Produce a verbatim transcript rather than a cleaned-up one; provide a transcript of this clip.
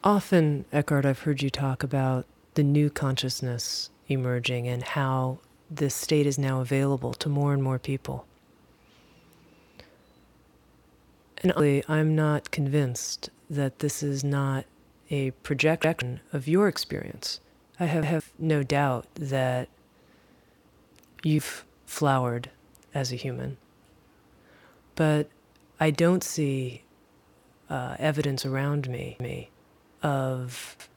Often, Eckhart, I've heard you talk about the new consciousness emerging and how this state is now available to more and more people. And honestly, I'm not convinced that this is not a projection of your experience. I have, have no doubt that you've flowered as a human, but I don't see uh, evidence around me, me of